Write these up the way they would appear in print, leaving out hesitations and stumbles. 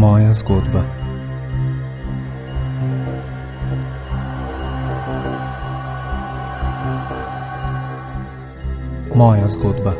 Moja zgodba. Moja zgodba.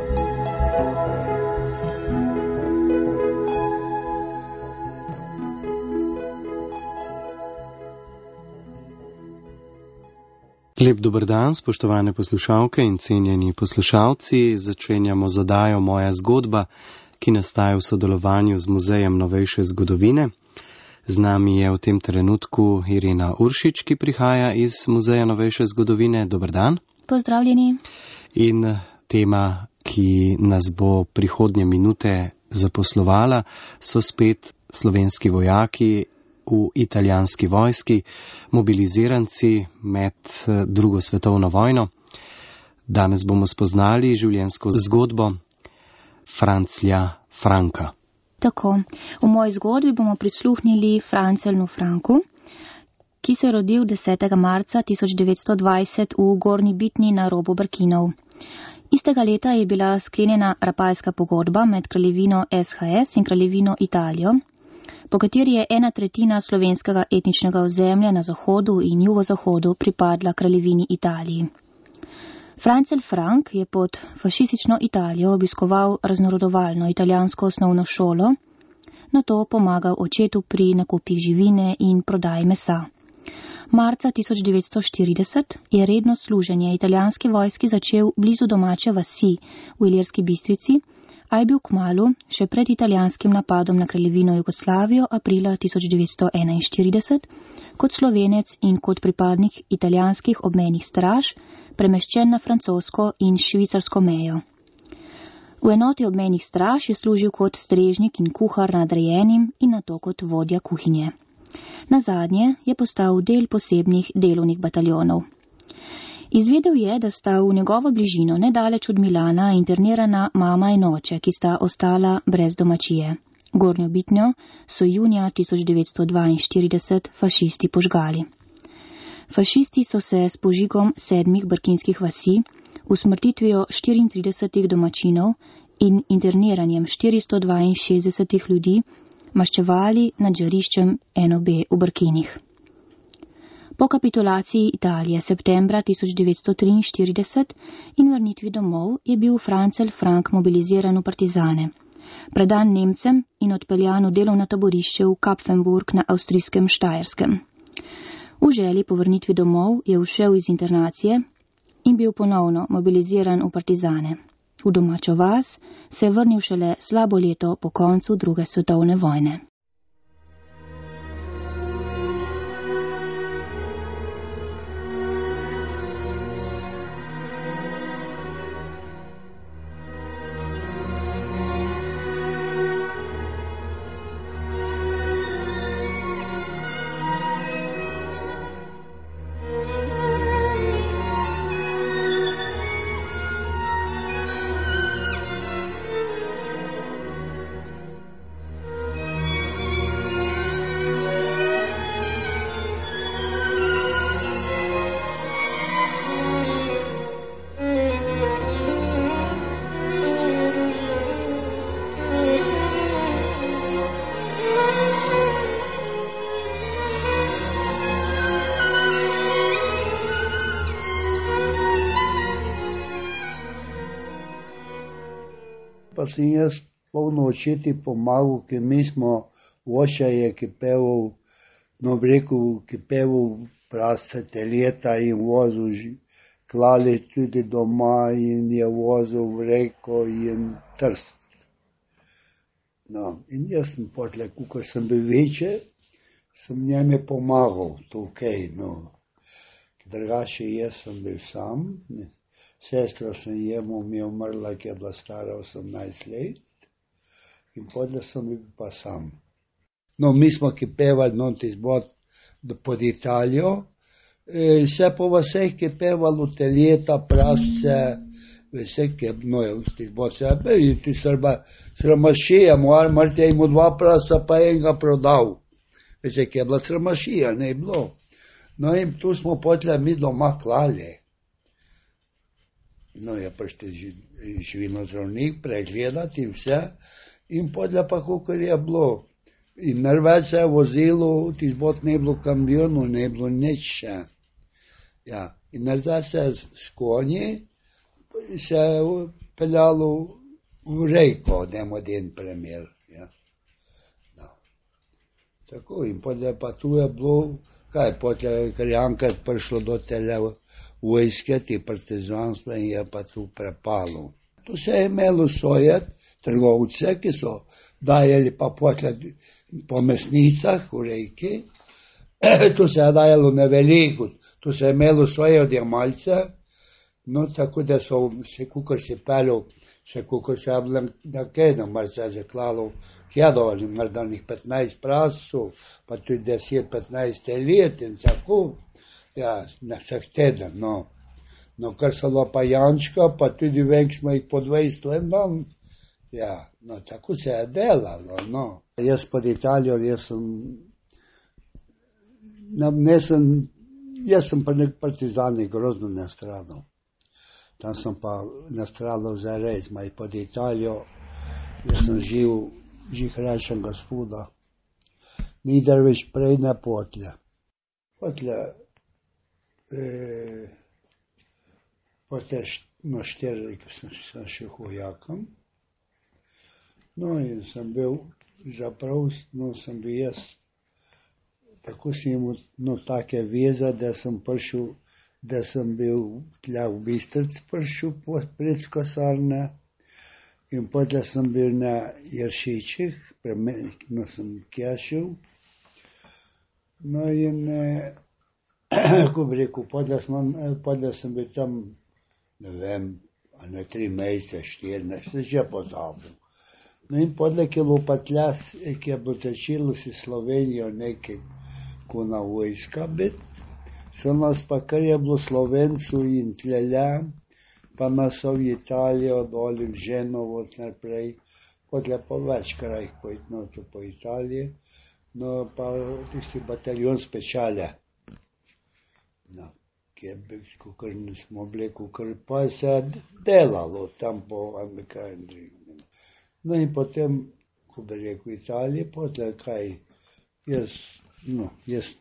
Lep dober dan, spoštovane poslušalke in cenjeni poslušalci. Začenjamo z oddajo Moja zgodba, ki nastaja v sodelovanju z Muzejem novejše zgodovine. Z nami je v tem trenutku Irena Uršič, ki prihaja iz Muzeja novejše zgodovine. Dober dan. Pozdravljeni. In tema, ki nas bo prihodnje minute zaposlovala, so spet slovenski vojaki v italijanski vojski, mobiliziranci med drugo svetovno vojno. Danes bomo spoznali življenjsko zgodbo Franclja Franka. Tako, v moji zgodbi bomo prisluhnili Franclju Franku, ki se je rodil 10. marca 1920 v Gornji Bitni na robu Brkinov. Istega leta je bila sklenjena Rapalska pogodba med kraljevino SHS in kraljevino Italijo, po kateri je 1/3 slovenskega etničnega ozemlja na zahodu in jugozahodu pripadla kraljevini Italiji. Francl Frank je pod fašistično Italijo obiskoval raznorodovalno italijansko osnovno šolo, nato pomagal očetu pri nakupih živine in prodaji mesa. Marca 1940 je redno služenje italijanski vojski začel blizu domače vasi v Ilirski Bistrici, a je bil kmalu, še pred italijanskim napadom na kraljevino Jugoslavijo aprila 1941, kot Slovenec in kot pripadnik italijanskih obmejnih straž, premeščen na francosko in švicarsko mejo. V enoti obmejnih straž je služil kot strežnik in kuhar nadrejenim in nato kot vodja kuhinje. Nazadnje je postal del posebnih delovnih bataljonov. Izvedel je, da sta v njegovo bližino nedaleč od Milana internirana mama in oče, ki sta ostala brez domačije. Gornjo Bitnjo so junija 1942 fašisti požgali. Fašisti so se s požigom 7 brkinskih vasi, usmrtitvijo 34 domačinov in interniranjem 462 ljudi maščevali nad žariščem NOB v Brkinih. Po kapitulaciji Italije septembra 1943 in vrnitvi domov je bil Francl Frank mobiliziran v partizane, predan Nemcem in odpeljan v delovno taborišče v Kapfenburg na avstrijskem Štajerskem. V želji po vrnitvi domov je ušel iz internacije in bil ponovno mobiliziran v partizane. V domačo vas se je vrnil šele slabo leto po koncu druge svetovne vojne. Pa sem jaz polnoči ti pomagal, ker mi smo oče je kipeval, kipeval prase teleta in vozil klali tudi doma in je vozil v Reko in Trst. No, in jaz sem potle, ko sem bil večji, sem njemu pomagal tukaj, no. Drugače jaz sem bil sam, ne. Sestra sem jemu mi je umrla, ki je bila stara 18 let in potem sem bil pa sam. No, mi smo kipevali noti zbod pod Italijo, vse po vseh kipevalo teljeta, prasce, vse kipno je v zbod sebe in ti sramašija, Marti je imel 2 prasa, pa enega prodal. Vse, ki je bila sramašija, ne je bilo. No in tu smo potle mi doma klali. No, je prišel živinozdravnik pregledati in vse, in podle pa, kakor je bilo. In največ se je vozilo, tizbot ne bilo kamionov, ne bilo nič še. Ja, in največ se je s konji se je peljalo v reko, dajmo den primer. Ja. No. Tako, in potem pa tu je bilo, potem, ker je enkrat prišlo do tele vojske, ti partizanstva in je pa tu prepalo. Tu se je imelo svoje trgovce, ki so dajali pa potle po mesnicah v reki. Tu se je dajalo na veliko, tu se je imelo svoje odjemalce, no tako da so se kukor se peljo, še kukor se je bilo na kedem, mar se je zaklalo kjedovali, mar da njih 15 prasov, pa tudi 10-15 let in tako, ja, na vsak teden, no. No, kar so bila pa Jančka, pa tudi venk smo jih po 20 en dan, ja, no, tako se je delalo, no. Jaz pod Italijo, jaz sem pa nek partizanik grozno nastradal. Tam sem pa nastradal zares, maj pod Italijo, jaz sem živ rečem gospoda. Nider več prej ne potlje. Potlje, no 4, sem še hojakam. No in sem bil zaprav, no sem bil jaz, tako sem imel, no take veze, da sem prišel, da sem bil tja v Bistric prišel pred kasarne in potem sem bil na Jeršičih, no sem kešil. No in, ko bi rekel, potem sem bil tam, ne vem, a ne 3 mesece, 14, se že pozabil. No in potem, ki je bilo pa tja, ki je bilo začelo si Slovenijo nekaj kuna vojska biti, so nas pa, kar je bilo Slovencu in tlele, pa nas so v Italijo, dol v Ženovo, naprej, potem pa več krajih pojít, no, tu po Italiji, no, pa tisti bataljon speciale. No, ki je bil, kukor nismo bili, kukor pa se je delalo tam po Amerikani. No in potem, ko bi rekel Italiji, potem kaj, jaz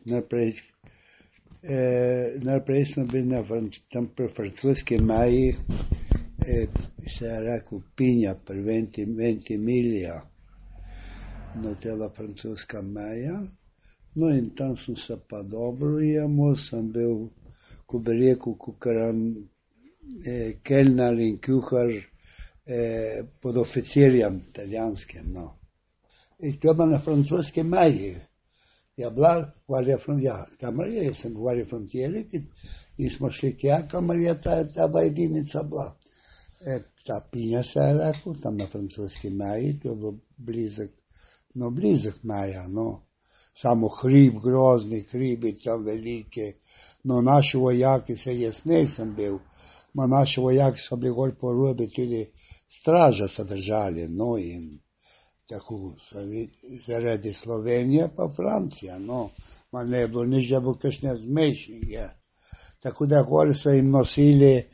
najprej sem bil tam pri francoski meji, se je rekel Pinja, pri Ventimiglia, no tela francoska meja, no in tam sem se pa dobro jemal, sem bil, ko bi rekel, kukaran kelner in kuhar pod oficirjem italijanskim, no. In to je na francoski meji. Je bila Guardia Frontiera, kamar je, jaz sem Guardia Frontiera in smo šli tja, kamar je ta jedinica bila. Ta Pinja se je rekel, tam na francoski meji, to je bilo blizek meja, no. Samo hrib, grozni hribi, tam velike, no naši vojaki se jaz nisem bil, ma naši vojaki so bili gor po robi, tudi straža so držali, no in tako, zaradi Slovenije pa Francija, no, ma ne je bilo nič, da bo kakšne zmešnike. Tako da gor so jim nosili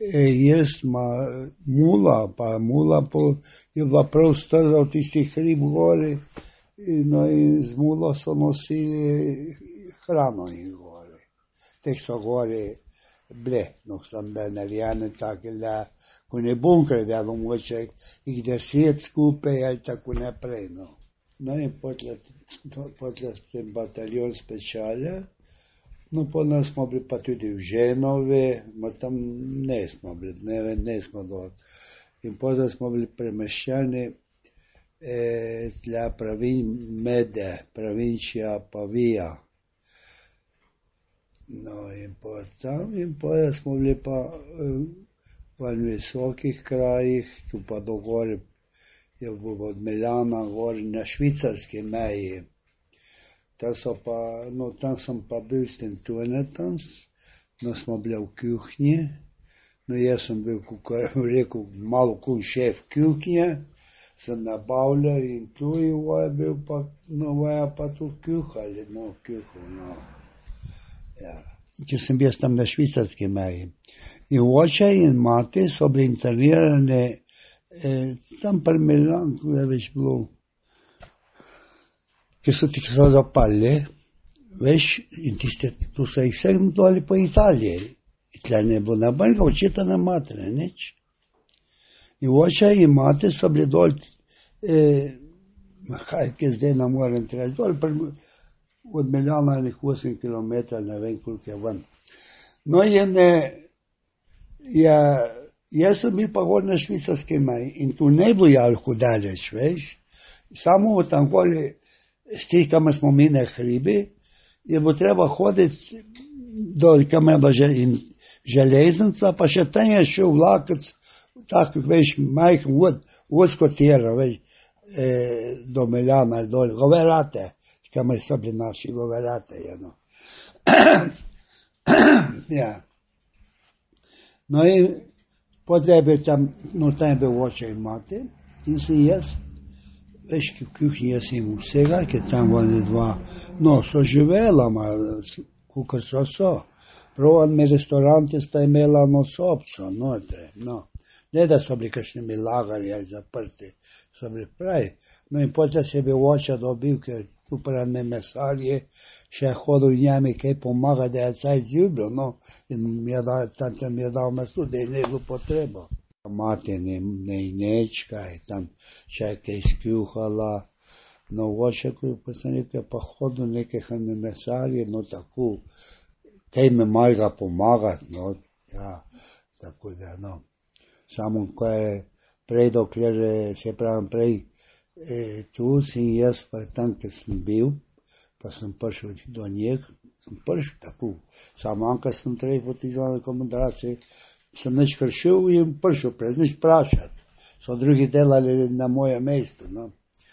mula je bila prav strza v tistih hrib gori, no in z mulo so nosili hrano in gori. Teh so gori bile, no, sem bil narejene take, da ko ne bunkre delo, mogoče jih 10 skupaj ali tako naprej, no. No in potem tem bataljon speciale, no potem smo bili pa tudi v Ženovi, ma tam nismo bili, nismo dol. In potem smo bili premeščeni tla provincija Pavija. No in potem smo bili pa v visokih krajih, tu pa do gori, je od Miljana gori na švicarski meji. Tam sem pa bil s tem Tunetans, no smo bili v kuhinji, no jaz sem bil, kako rekel, malo kun šef kuhinje, sem nabavljal in tu je bil pa, no je pa tu kuhali, no. Ja. Če sem bil tam na švicarski meji. In oče in mati so bili internirani tam pri Milanu, ko je več bilo. ki so ti so zapali, veš, in tu so jih vseh doli po Italiji. I tle ne bilo nabanjega, očeta na matere, nič. I oča i mate so bili dol, kaj zdaj ne morem reči, dol od Miljana nekih 8 km, ne vem koliko je ven. No in jaz sem bil pa gor na švicarski meji in tu ne bilo jako daleč, veš. Samo tam gori, s tih, kamer smo mi na hribi, je bilo treba hoditi do kamer in železnica, pa še tam je šel vlakec, tako, veš, majhen odskotira, veš, do Miljana, dol, Goverate, kamer so bili naši Goverate, no. Ja. No in potrebe tam, no tam je bil oče in mati, in si jaz, veš, v kuhinji jaz imel vsega, ker tam oni dva, no, so živela, kukor so. Provanimi restauranti sta imela sobco, notre, no. Ne da so bili kakšnimi lagari ali zaprti, so bili pravi. No in potem se je bil oče dobil, ker tu prame mesarje, še hodil njemi kaj pomaga, da je caj zjubil, no, in mi je dal mesto, da je ne bilo potreba. Mati ne neč, kaj tam še kaj skuhala, no oče, ko je postanek, pa hodil nekaj mesarje, no tako, kaj me malega pomagati, no, ja, tako da, no. Samo, ko je prej, dokler se pravim prej, tu sem jaz, pa tam, ker sem bil, pa sem prišel do njih, sem prišel tako. Samo anka sem trefil tizone komandracije, sem nič kršil in prišel, prez nič prašati. So drugi delali na moje mesto, no.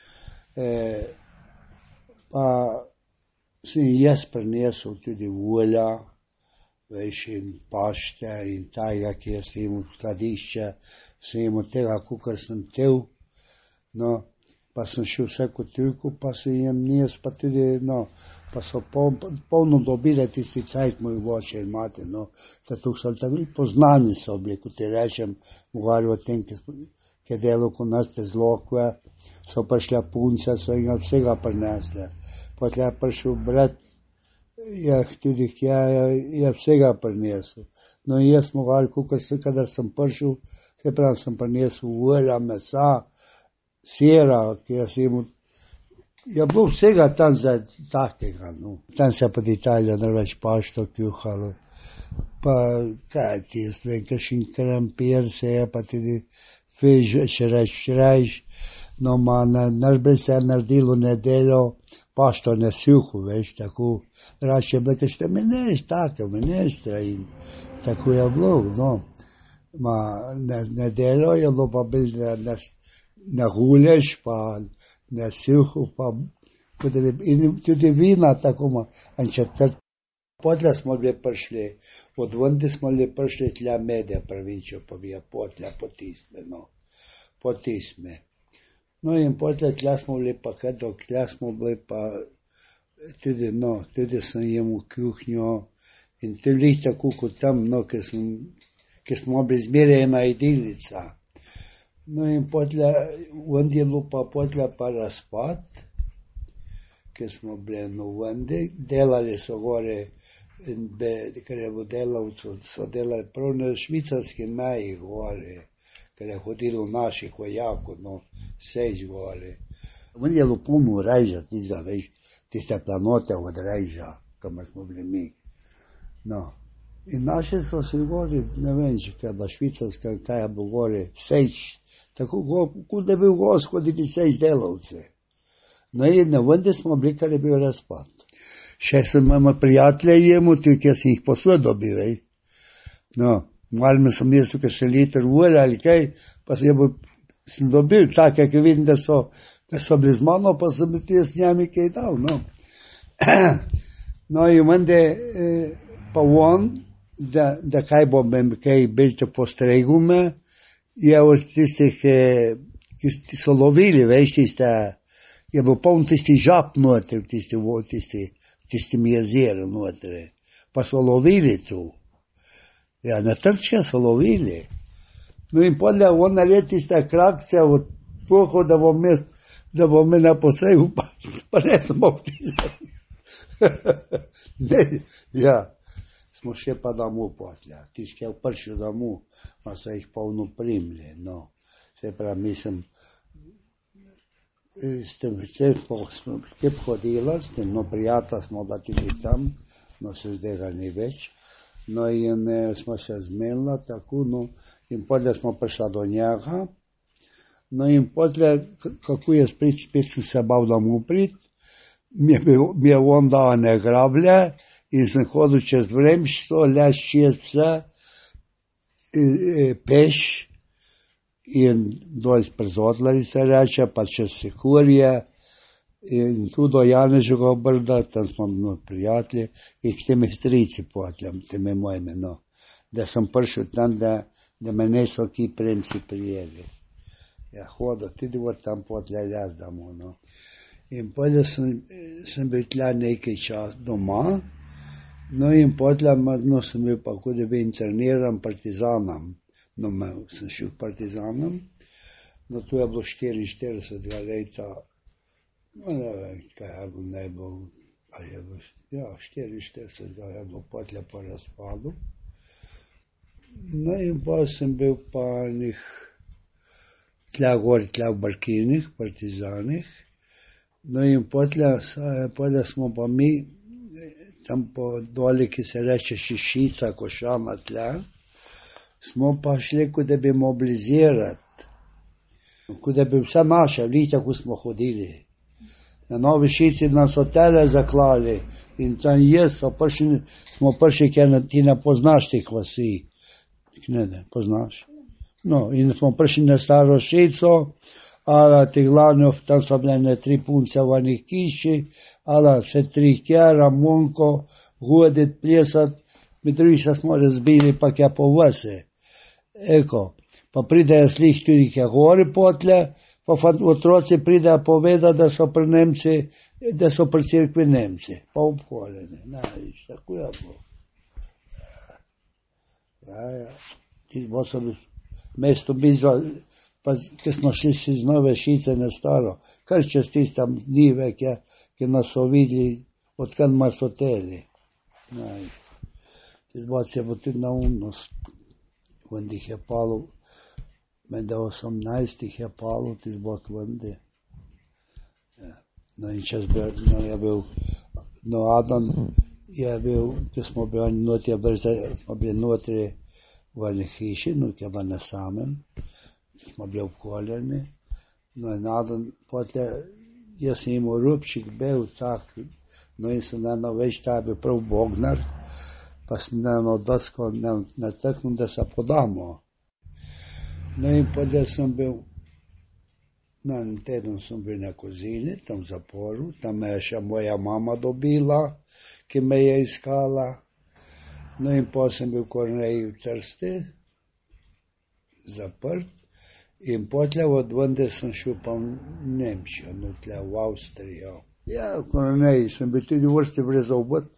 Pa sem jaz prinesel tudi volja, veš, in pašte in tajga, ki jaz imel skladišče, sem imel tega, kukor sem tel, no, pa sem šel vse kotilku, pa sem jim nes, pa tudi, no, pa so polno dobile tisti cajt moj oče in mati, no, zato so tako poznani so bili, ko ti rečem, govoril o tem, ki je delal ko nas te zlokve, so prišle punce, so jim vsega prinesle, potem je prišel brat, je tudi je vsega prinesel. No in jaz smo govorili, kadar sem prišel, se pravi, sem prinesel olja, mesa, sira, ki jaz imel, je bilo vsega tam za takega, no. Tam se pod Italijo največ pašto kuhalo, pa kaj ti jaz vem, kakšen krampir se je, pa tudi fiž, šrajš, no ma najbolj se je naredilo nedeljo, pašto na suho, veš, tako, rače je bilo, kakšne menestra in tako je bilo, no. Ma nedeljo je bilo pa bil na gulež, pa na suho, pa in tudi vina, tako ma, in četrt. Potle smo bili prišli, od vndi smo bili prišli tja mede pravičo, pa bi je potle potisme, no, potisme. No in potle tja smo bili pa kadok, tja smo bili pa tudi, no, tudi sem imel kuhnjo in tudi tako kot tam, no, ker smo bili zmeraj ena jedilnica. No in potle, vndi je bilo pa potle pa razpad, ker smo bili no vndi, delali so gore, ker je bilo delavcev, so delali prav na švicarski meji gore, ker je hodilo naših vojakov, no, sejš gore. Vndi je bilo polno rajža, tistega, veš, tiste planote od rajža, kamor smo bili mi. No, in naši so si gori, ne vem, če kaj je bila švicarska, kaj je bilo gori, sejš, tako kot da je bil gost, hoditi sejš delavce. No in na vndi smo bili, kar je bil razpad. Še sem imel prijatelje imel, tudi jaz sem jih posled dobil, vej. No, malo me sem jaz tukaj še liter volja ali kaj, pa sem dobil take, ki vidim, da so bili z mano, pa sem bil tudi s njami kaj dal, no. No in vende, pa on, da kaj bom kaj bilte postregel me, je od tistih, ki so lovili, veš, tiste, je bil poln tisti žab noter, tistimi jezeri noter, pa so lovili tu. Ja, na trčke so lovili. No in podle on naredi tiste krakce od toho, da bom jaz da bo me na posegu, pa ne smo v tizem. Ja, smo še pa domov potlja. Tisti, ki je prišel domov, pa so jih polno primili, no. Se pravi, mislim, s tem smo kje hodila, s tem, no, prijatelj smo da tudi tam, no, se zdaj ga ni več. No, in smo se zmenila tako, no, in potem smo prišla do njega, no, in potem, kako je spet sem se bal domov priti, mi je on dal ene grablje in sem hodil čez Vremščino, les čez vse, peš, in dol iz Prezodlari se reče, pa čez Sekurje, in tu do Janežega brda, tam smo prijatelji, in k temi strici potljam, temi mojimi, no. Da sem prišel tam, da me niso ki premci prijeli. Ja, hodil, tudi od tam potlja jazdamo, no. In potem sem bil tla nekaj čas doma, no in potlja, no, sem bil pa, ko da bi interniran partizanom. No, sem šel partizanom, no, tu je bilo 44 leta, no, ne vem, kaj je bilo najbolj, ali je bilo, ja, 44 je bilo potlja po razpadu. No, in pa sem bil pa njih tla gor, tla v Barkinih, partizanih, no, in potlja smo pa mi, tam po doli, ki se reče Šišica, Košama tla, smo pa šli, kot da bi mobilizirati, kot da bi vse naše, vidite, kako smo hodili. Na Novi Šici nas hotele zaklali in tam smo prišli, ker ti ne poznaš teh vasi. Ne, poznaš. No, in smo prišli na Staro Šico, ala ti glavno, tam so bile 3 punce v enih hiši, ala vse 3 kjera, Monko, hoditi, plesati, mi drugi se smo razbili, pa kje po vasi. Eko, pa pridejo slih tudi, ki je gori potle, pa otroci pridejo povedati, da so pri Nemci, da so pri cerkvi Nemci, pa obkoljeni. Najviš, tako je bilo. Ja. Ti bo so mesto bizva, pa ki smo šli iz Nove Šice na Staro, kar čez tista dnive, ki nas so videli, odkad mar so teli. Najviš. Ti bo se bo tudi na umnost. Vende jih je palo, med 18 jih je palo, ti zbog vende. Ja. No in čez no, je bil, no Adam je bil, ki smo bili notri, smo bili notri v eni hiši, no, ki je bila na samem, ki smo bili obkoljeni. No in Adam, potle, jaz sem imel rupčik, bil tak, no in sem eno več, ta je bil prav Bognar, pa sem eno dosko nataknil, da se podamo. No in potem sem bil, na en teden sem bil na Kozini, tam v zaporu, tam me je še moja mama dobila, ki me je iskala. No in potem sem bil v Korneji v Trsti, zaprt, in potem od vende sem šel pa v Nemčijo, no tle v Avstrijo. Ja, v Korneji sem bil tudi v vrsti brez obot.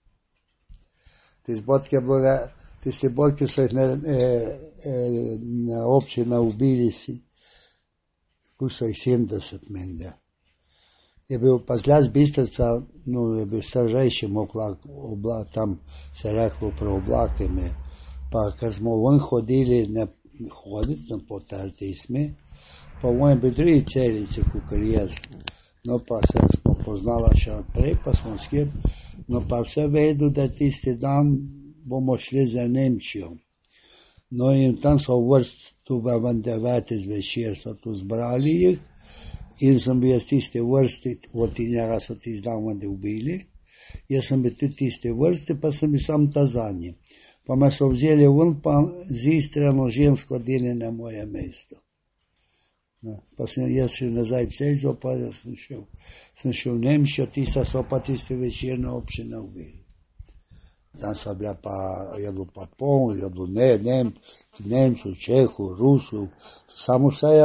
Tisti bod, ki so jih na občina ubili, ko so jih 70 mende. Je bil pa zlas Bistrica, no, je bil starejši oblak, tam se reklo pri oblakimi. Pa, ker smo ven hodili, ne hoditi, ne potarti smo, pa on je bil drugi celici, kakor jaz. No, pa se smo poznala še odprej, pa smo skip, no, pa vse vedel, da tisti dan bomo šli za Nemčijo. No, in tam so vrst, tu v 9 zvečer so tu zbrali jih, in sem bil jaz tisti vrsti, od njega so tisti dan vende ubili, jaz sem bil tudi tisti vrsti, pa sem bil sam ta zadnji. Pa me so vzeli ven, pa z Istreno žensko deli na moje mesto. No, pa sem jaz šel nazaj v Celzo, pa sem šel v Nemčijo, tista so pa tisti večerna občina ubili. Tam so bila pa, je bilo pa polno, je bilo Nemcev, Čehov, Rusov, samo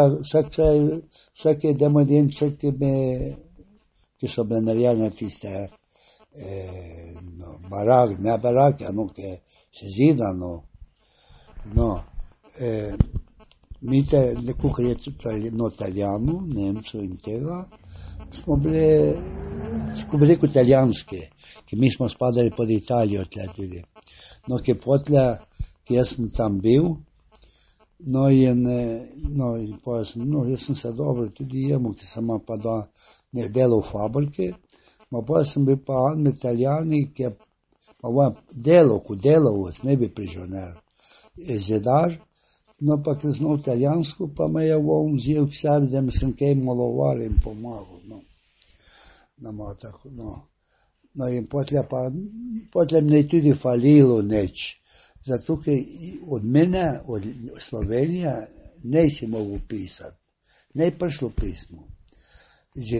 vsake demodence, ki so bile narejene tiste, no, barak, ne barak, no, ki se zida, no, mi nekako je Italijanu, Nemcu in tega, smo bili, ko bi rekel, italijanske, ki mi smo spadali pod Italijo tle tudi. No, ki potle, ki jaz sem tam bil, jaz sem se dobro tudi jemo, ki sem pa delal v fabriki, pa sem bil pa en Italijani, ki je pa delovec, ne bi prižoner, zidar, no pa ki znal italijansko, pa me je on vzel k sebi, da mi sem kaj maloval in pomagal, No, in potle mi je tudi falilo neč, zato ker od mene, od Slovenije, ne si mogel pisati, ne prišlo pismo. Z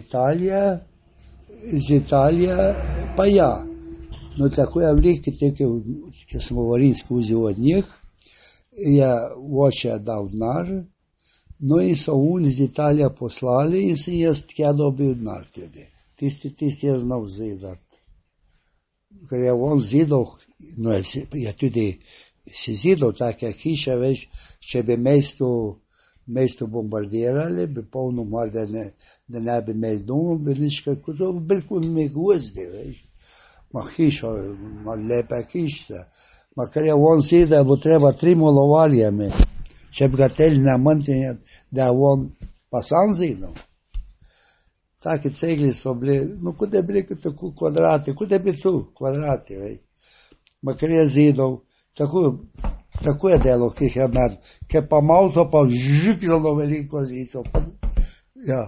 Italije pa ja. No, tako je veliko teke, ki smo govorili skozi od njih, je oče dal denar, no in so oni iz Italije poslali in sem jaz tja dobil denar tudi. Tisti je znal zidati. Ker je on zidal, no je tudi si zidal take hiše, veš, če bi mesto bombardirali, bi polno mar, da ne bi imeli doma, bi nič kako to, veliko mi gozdi, veš. Ma hišo, ma lepe hišce. Ma ker je on zidal, bo treba 3 malovarje imeti. Če bi ga teli na manj, da je on pa sam zidal. Taki cegli so bili, no kot da bi rekel tako kvadrati, kot da bi tu kvadrati, vej. Ma ker je zidal, tako je delo, ki jih je med, ker pa malo to pa žik zelo veliko zico. Ja.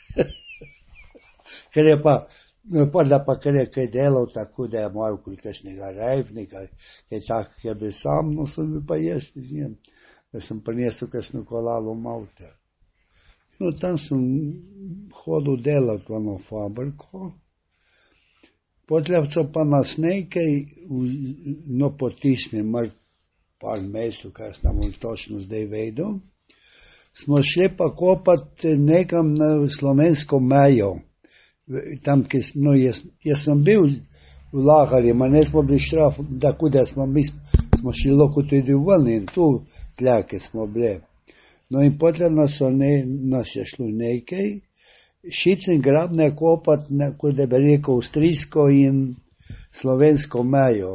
Ker je pa, ker je kaj delal tako, da je malo kakšnega rejvnika, kaj tak, ki je bil sam, no sem bil pa jaz z njim, da sem prinesel kakšno kolalo malte. No, tam sem hodil delati v eno fabriko, potem so pa nas nekaj, no potisni par mesecev, kaj sem nam točno zdaj vedel, smo šli pa kopati nekam na slovensko mejo. Tam, no, jaz sem bil v Laharju, ma ne smo bili štraf, tako da smo šli lahko tudi ven in tu tlake smo bili. No in potem nas je šlo nekaj, šicen grabne kopati, kot da bi rekel, avstrijsko in slovensko mejo.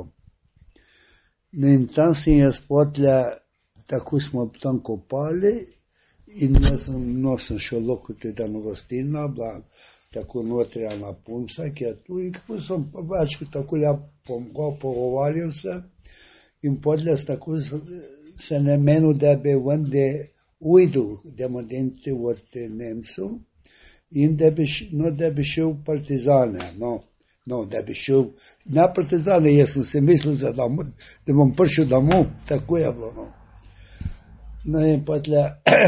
No in tam sem jaz potle, tako smo tam kopali in jaz sem šel lahko tudi na gostilno, bila tako notrjana punca, ki je tu in kako sem pa več tako lepo pogovarjal se in potle tako se ne menil, da bi vende ujdu demodenti od Nemcev in da bi šel v partizane, da bi šel na partizane, jaz sem se mislil, da bom prišel domov, tako je bilo, No in potle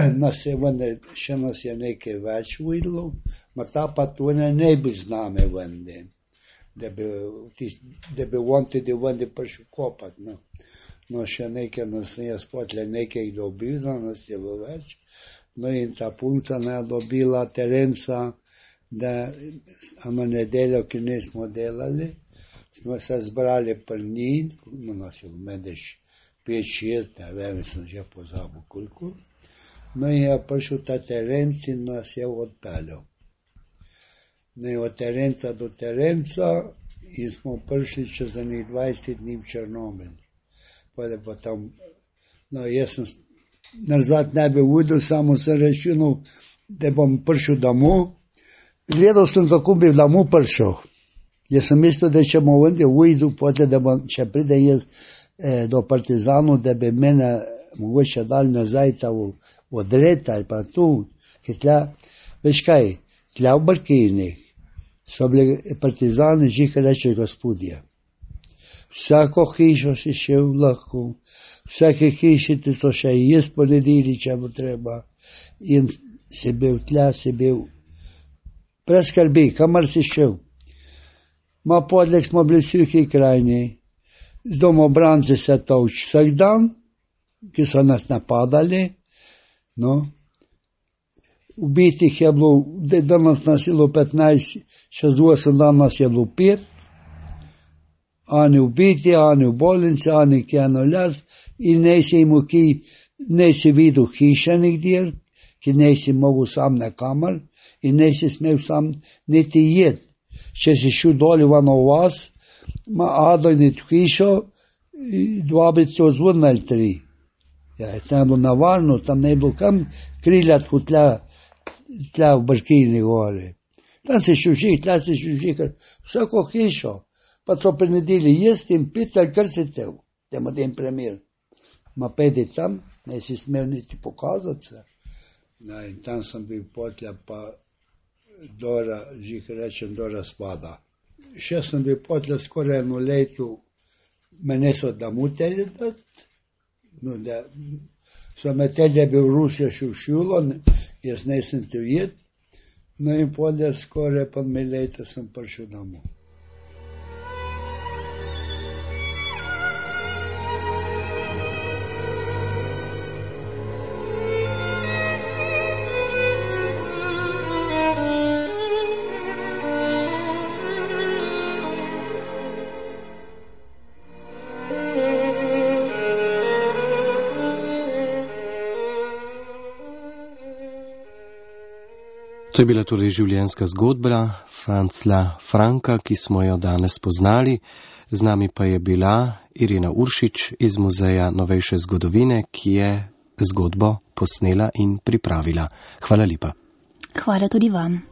še nas je nekaj več ujdlo, ma ta pa to ne bi z nami vende, da bi on tudi vende prišel kopati, No, še nekaj nas je potle nekaj dobil, da nas je bilo več. No in ta punca ne dobila terenca, da eno nedeljo, ki nismo delali, smo se zbrali pri njih, no nas je medeš 5-6, ne vem, sem že pozabil koliko. No in je prišel ta terenc in nas je odpeljal. No in od terenca do terenca in smo prišli čez 20 dni v Črnomelj. Pa tam, no jaz sem nazad ne bi ujdel, samo sem rešil, da bom prišel domov. Gledal sem, kako bi domov prišel. Jaz sem mislil, da če bom ujdel, potem, da bom, če pride jaz do partizanov, da bi mene mogoče dal nazaj ta odred ali pa tu, ki tla, veš kaj, tla v Brkinih so bili partizani, že kaj reče gospodje. Vsako hišo si šel lahko, vsake hiši ti so še jaz poledili, če bo treba, in si bil tla, si bil preskrbi, kamar si šel. Ma podleg smo bili v Suhi krajini, z domobranci se toč vsak dan, ki so nas napadali, no, ubitih je bilo, danes nas je bilo 15, še z 8 dan nas je bilo 5, ani ubiti, ani v bolnici, ani kjeno las in ne si imel ki ne si videl hiše nikdjer, ki ne si mogel sam na kamer in ne si smel sam niti jeti. Če si šel doli van u vas, ma adojnit hišo, dva bi se ozvrnali 3. Ja, tam je bilo navarno, tam ne je bilo kam kriljat tla v Brkini gore. Tam si šel žihar, vsako hišo, pa to prenedili jesti in piti, ali kar si tev, temo den primer. Ma pedi tam, ne si smel niti pokazati se. Ja, in tam sem bil potlja pa Dora spada. Še sem bil potlja skoraj 1 leto, me neso da mu telje dat, no da so me telje bil v Rusijo šel v šulo, jaz nesem te ujeti, no in potlja skoraj pa 1 leta sem prišel domov. To je bila torej življenjska zgodba Francla Franka, ki smo jo danes poznali. Z nami pa je bila Irina Uršič iz Muzeja novejše zgodovine, ki je zgodbo posnela in pripravila. Hvala lepa. Hvala tudi vam.